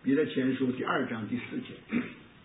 彼得前书第2章第4节。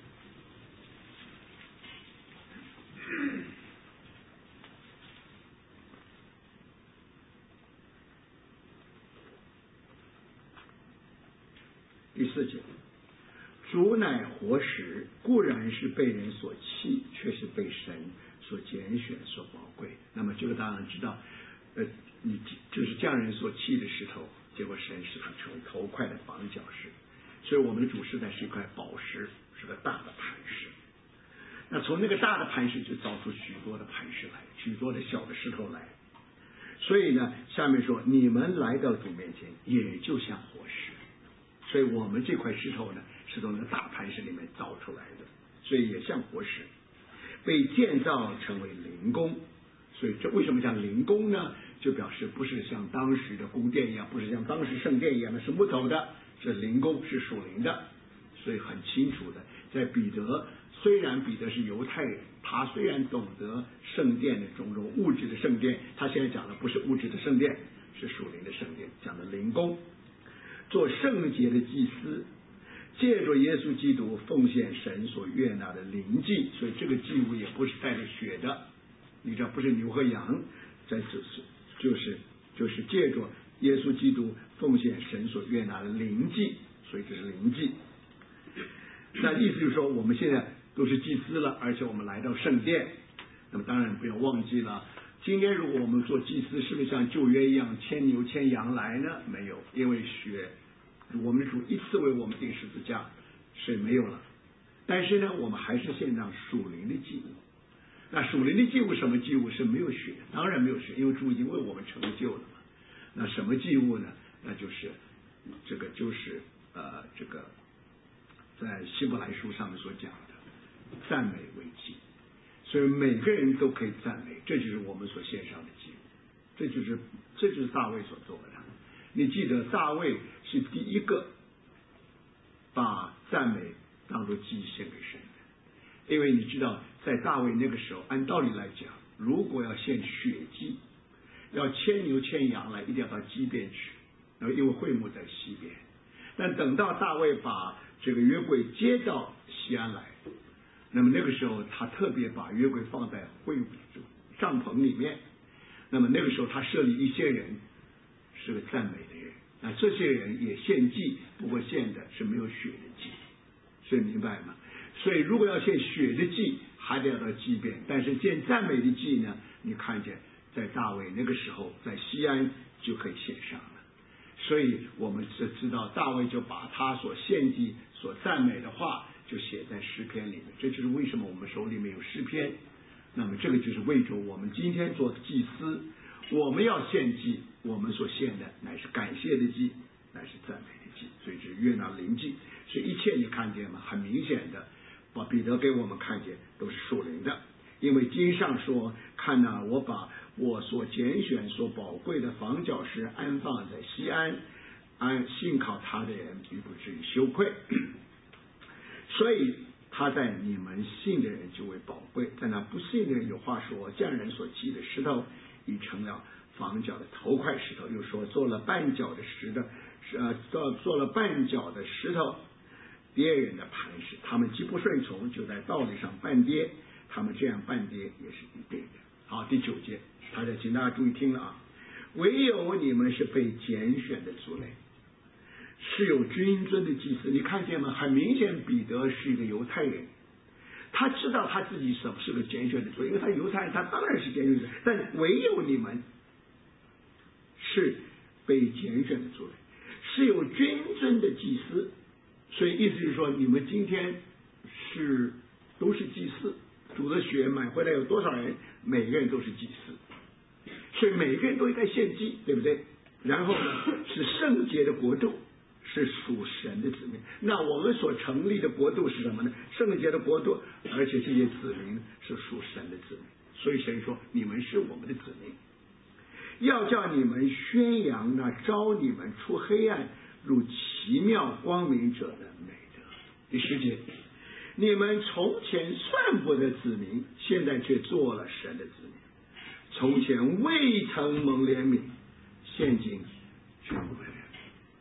第4节，主乃活石，固然是被人所弃，却是被神所拣选、所宝贵。那么这个当然知道，你就是匠人所弃的石头，结果神使它成为头块的房角石。所以我们的主实在是一块宝石，是个大的磐石。那从那个大的磐石就造出许多的磐石来，许多的小的石头来。所以呢，下面说你们来到主面前，也就像活石。所以我们这块石头呢，是从那个大磐石里面造出来的，所以也像活石，被建造成为灵宫。所以这为什么叫灵宫呢？就表示不是像当时的宫殿一样，不是像当时圣殿一样的是木头的，是灵宫，是属灵的。所以很清楚的，在彼得，虽然彼得是犹太人，他虽然懂得圣殿的种种物质的圣殿，他现在讲的不是物质的圣殿，是属灵的圣殿，讲的灵宫。做圣洁的祭司，借着耶稣基督奉献神所悦纳的灵祭。所以这个祭物也不是带着血的，你知道不是牛和羊，在此就是借着耶稣基督奉献神所悦纳的灵祭，所以这是灵祭。那意思就是说我们现在都是祭司了，而且我们来到圣殿。那么当然不要忘记了，今天如果我们做祭司，是不是像旧约一样牵牛牵羊来呢？没有，因为血，我们的主一次为我们钉十字架，水没有了。但是呢，我们还是献上属灵的祭物。那属灵的祭物什么祭物？是没有血，当然没有血，因为主已经为我们成就了嘛。那什么祭物呢？那就是这个这个在希伯来书上面所讲的赞美为祭。所以每个人都可以赞美，这就是我们所献上的祭物，这就是大卫所做的。你记得大卫是第一个把赞美当作祭献给神的，因为你知道在大卫那个时候，按道理来讲，如果要献血祭，要牵牛牵羊来，一定要到基遍去，因为会幕在西边。但等到大卫把这个约柜接到西安来，那么那个时候他特别把约柜放在帐篷里面，那么那个时候他设立一些人是个赞美的人，那这些人也献祭，不过献的是没有血的祭，所以明白吗？所以如果要献血的祭，还得要到祭遍，但是献赞美的祭呢，你看见在大卫那个时候在西安就可以献上了。所以我们知道大卫就把他所献祭所赞美的话就写在诗篇里面，这就是为什么我们手里面有诗篇。那么这个就是为着我们今天做祭司，我们要献祭，我们所献的乃是感谢的祭，乃是赞美的祭，所以是悦纳灵祭。所以一切你看见吗？很明显的把彼得给我们看见都是属灵的，因为经上说，看哪，我把我所拣选所宝贵的房角石安放在西安，信靠他的人必不至于羞愧。所以他在你们信的人就为宝贵，在那不信的人有话说，匠人所砌的石头已成了房角的头块石头，又说做了绊脚的做了绊脚的石头，跌人的磐石。他们既不顺从，就在道理上绊跌，他们这样绊跌也是一定的。好，第9节，请大家注意听了啊！唯有你们是被拣选的族类，是有君尊的祭司。你看见吗？很明显彼得是一个犹太人，他知道他自己是个拣选的族类，因为他犹太人，他当然是拣选的，但唯有你们是被拣选的族类，是有君尊的祭司。所以意思就是说，你们今天都是祭司，主的血买回来有多少人，每个人都是祭司，所以每个人都应该献祭，对不对？然后呢，是圣洁的国度，是属神的子民。那我们所成立的国度是什么呢？圣洁的国度，而且这些子民是属神的子民。所以神说，你们是我们的子民，要叫你们宣扬那招你们出黑暗入奇妙光明者的美德。第10节，你们从前算不得子民，现在却做了神的子民；从前未曾蒙怜悯，现今却蒙了怜悯。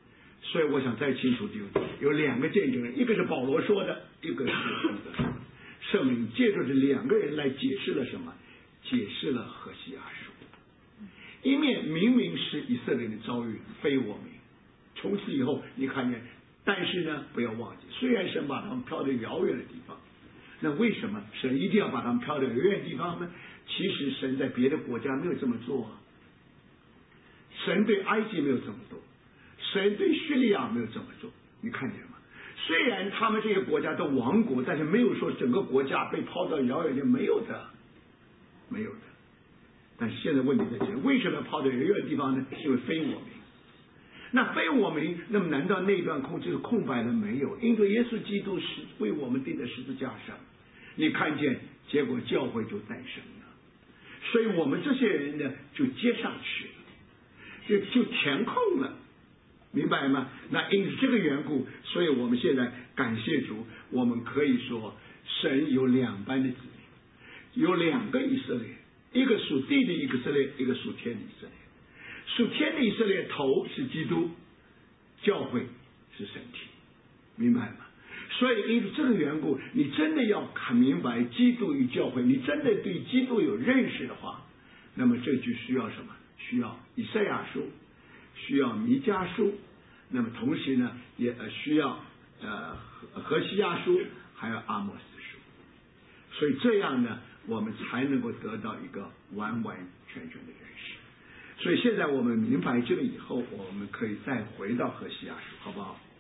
所以我想再清楚弟兄，有两个见证人，一个是保罗说的，一个是圣灵借助这两个人来解释了什么？解释了何西阿书。一面明明是以色列的遭遇，非我民。从此以后你看见，但是呢，不要忘记，虽然神把他们飘到遥远的地方，那为什么神一定要把他们飘到遥远的地方呢？其实神在别的国家没有这么做啊。神对埃及没有这么做，神对叙利亚没有这么做，你看见吗？虽然他们这些国家都亡国，但是没有说整个国家被抛到遥远的，没有的，没有的。但是现在问题在这里，为什么要抛到遥远的地方呢？因为非我民。那非我民，那么难道那段空就是空白了没有？因为耶稣基督是为我们钉在十字架上，你看见，结果教会就诞生了。所以我们这些人呢，就接上去了，就填空了，明白吗？那因此这个缘故，所以我们现在感谢主，我们可以说神有两班的子民，有两个以色列，一个属地的以色列，一个属天的以色列。属天的以色列头是基督，教会是身体，明白吗？所以因为这个缘故，你真的要看明白基督与教会，你真的对基督有认识的话，那么这就需要什么？需要以赛亚书，需要弥迦书，那么同时呢，也需要何西阿书，还有阿摩斯书。所以这样呢，我们才能够得到一个完完全全的认识。所以现在我们明白这个以后，我们可以再回到何西阿书，好不好？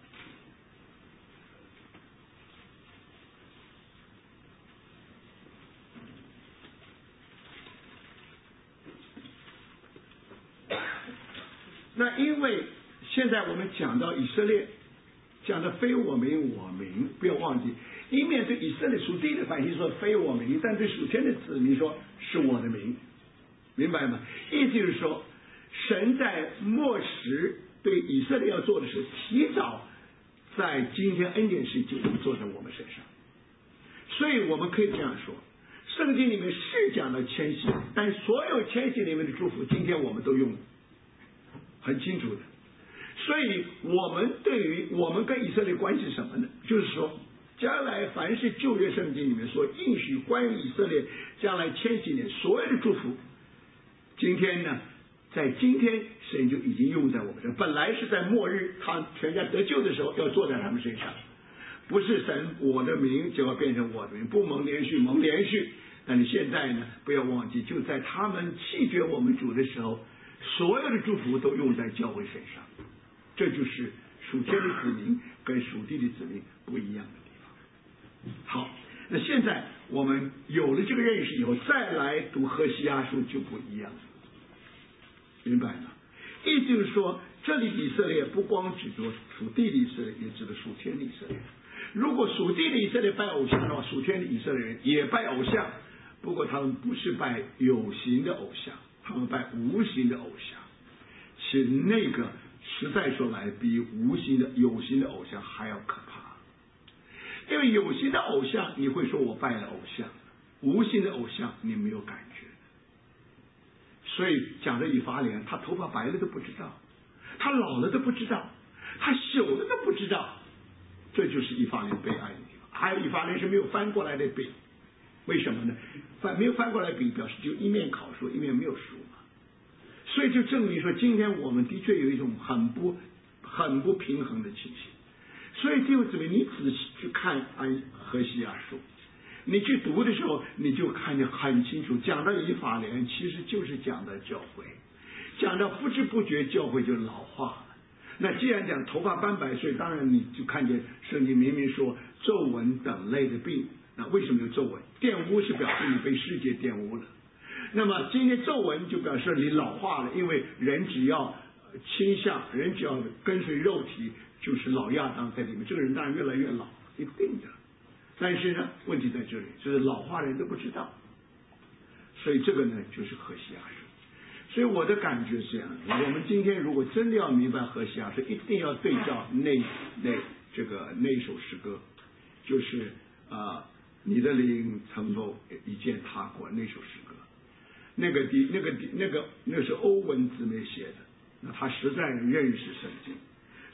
那因为现在我们讲到以色列，讲的非我民我民，不要忘记，一面对以色列属地的百姓说非我民，但对属天的子民说是我的民，明白吗？意思就是说，神在末时对以色列要做的事，提早在今天恩典时就做在我们身上。所以我们可以这样说，圣经里面是讲了迁徙，但所有迁徙里面的祝福，今天我们都用很清楚的。所以我们对于我们跟以色列关系是什么呢？就是说，将来凡是旧约圣经里面所应许关于以色列将来迁徙年所有的祝福，今天呢，在今天神就已经用在我们身上。本来是在末日他全家得救的时候要坐在他们身上，不是神我的名就要变成我的名，不蒙连续蒙连续。但是现在呢，不要忘记，就在他们弃绝我们主的时候，所有的祝福都用在教会身上。这就是属天的子民跟属地的子民不一样的地方。好，那现在我们有了这个认识以后，再来读何西阿书就不一样了，明白吗？意思就是说，这里以色列不光指着属地的以色列，也指的属天的以色列。如果属地的以色列拜偶像的话，属天的以色列人也拜偶像，不过他们不是拜有形的偶像，他们拜无形的偶像。其实那个实在说来，比无形的有形的偶像还要可怕。因为有形的偶像，你会说我拜了偶像；无形的偶像，你没有感觉。所以讲的以法莲，他头发白了都不知道，他老了都不知道，他朽了都不知道。这就是以法莲悲哀的地方。还有以法莲是没有翻过来的饼，为什么呢？没有翻过来饼，表示就一面烤熟，一面没有熟嘛。所以就证明说，今天我们的确有一种很不平衡的情形。所以弟兄姊妹，你仔细去看何西阿书，你去读的时候，你就看见很清楚，讲到以法莲，其实就是讲到教会，讲到不知不觉教会就老化了。那既然讲头发斑白，所以当然你就看见圣经明明说皱纹等类的病。那为什么有皱纹？玷污是表示你被世界玷污了。那么今天皱纹就表示你老化了，因为人只要倾向，人只要跟随肉体，就是老亚当在里面，这个人当然越来越老，一定的。但是呢，问题在这里，就是老化人都不知道。所以这个呢，就是何西阿书。所以我的感觉是这样的，我们今天如果真的要明白何西阿书，一定要对照那一首诗歌，就是你的灵曾够一见他过那首诗歌。那是欧文姊妹写的，那他实在认识圣经，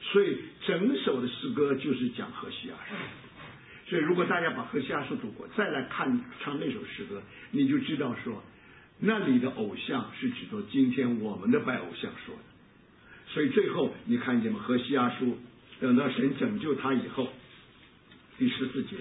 所以整首的诗歌就是讲何西阿书。所以如果大家把何西阿书读过，再来唱那首诗歌，你就知道说那里的偶像是指着今天我们的拜偶像说的。所以最后你看见吗？何西阿书等到神拯救他以后，第14节，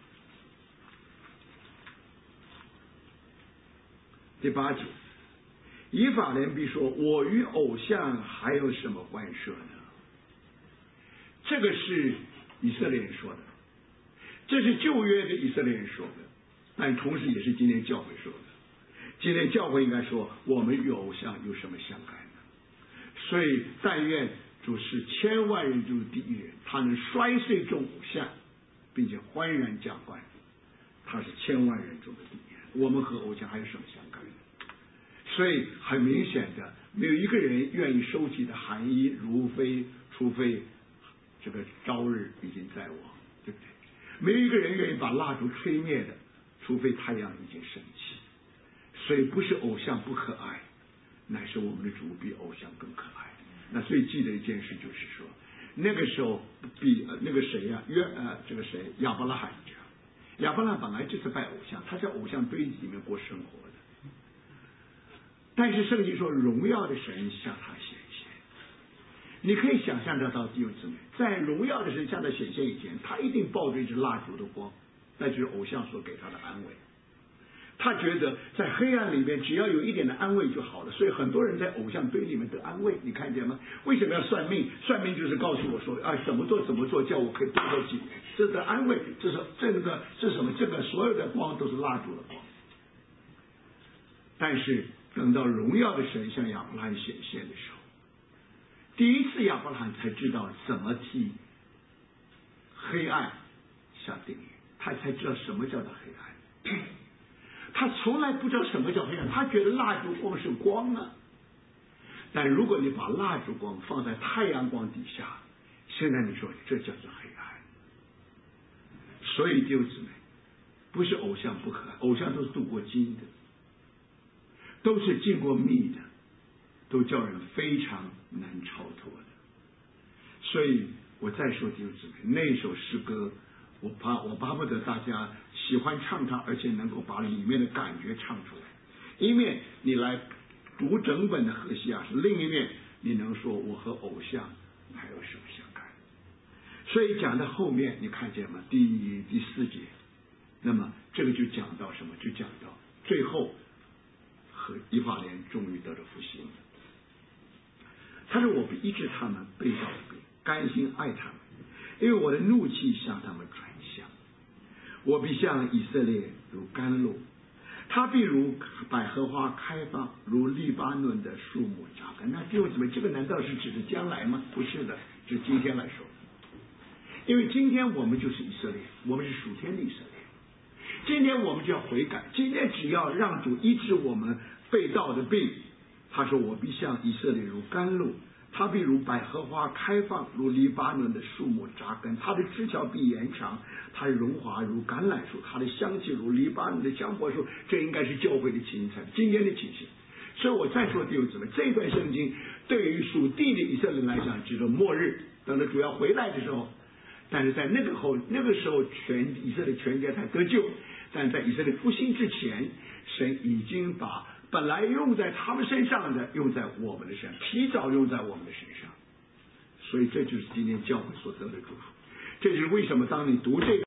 第8节，以法莲必说：我与偶像还有什么关涉呢？这个是以色列人说的，这是旧约的以色列人说的，但同时也是今天教会说的。今天教会应该说：我们与偶像有什么相干呢？所以但愿主是千万人中第一人，他能摔碎众偶像，并且欢然降冠，他是千万人中的第一人。我们和偶像还有什么相干呢？所以很明显的，没有一个人愿意收集的寒衣，除非这个朝日已经在望，对不对？没有一个人愿意把蜡烛吹灭的，除非太阳已经升起。所以不是偶像不可爱，乃是我们的主比偶像更可爱。那最记得一件事就是说，那个时候比那个谁呀、亚伯拉罕这样，亚伯拉罕本来就是拜偶像，他在偶像堆里面过生活的。但是圣经说，荣耀的神向他显现。你可以想象得到弟兄姊妹，在荣耀的神向他显现以前，他一定抱着一支蜡烛的光，那就是偶像所给他的安慰。他觉得在黑暗里面只要有一点的安慰就好了，所以很多人在偶像堆里面得安慰，你看见吗？为什么要算命？算命就是告诉我说啊，怎么做，叫我可以多活几年，这是安慰，这是什么？这个所有的光都是蜡烛的光。但是等到荣耀的神向亚伯拉罕显现的时候，第一次亚伯拉罕才知道怎么替黑暗下定义，他才知道什么叫做黑暗。他从来不知道什么叫黑暗，他觉得蜡烛光是光啊。但如果你把蜡烛光放在太阳光底下，现在你说这叫做黑暗。所以弟兄姊妹，不是偶像不可爱，偶像都是镀过金的，都是进过密的，都叫人非常难超脱的。所以我再说弟兄姊妹，那首诗歌我巴不得大家喜欢唱它，而且能够把里面的感觉唱出来。一面你来读整本的何西阿书，另一面你能说我和偶像还有什么相干？所以讲到后面你看见吗？第4节，那么这个就讲到什么？就讲到最后和以法莲终于得了复兴。他说：我必医治他们被造的病，甘心爱他们，因为我的怒气向他们转向。我必向以色列如甘露，他必如百合花开放，如黎巴嫩的树木扎根。那弟兄姊妹，这个难道是指的将来吗？不是的，指今天来说。因为今天我们就是以色列，我们是属天的以色列。今天我们就要悔改，今天只要让主医治我们被盗的病。他说：我必向以色列如甘露，他必如百合花开放，如黎巴嫩的树木扎根。他的枝条必延长，他的荣华如橄榄树，他的香气如黎巴嫩的香柏树。这应该是教会的情形，今天的情形。所以我再说弟兄姊妹，这段圣经对于属地的以色列人来讲，指的末日，等到主要回来的时候。但是在那个时候，以色列全家才得救。但在以色列复兴之前，神已经把本来用在他们身上的用在我们的身上，提早用在我们的身上。所以这就是今天教会所得的祝福。这就是为什么当你读这个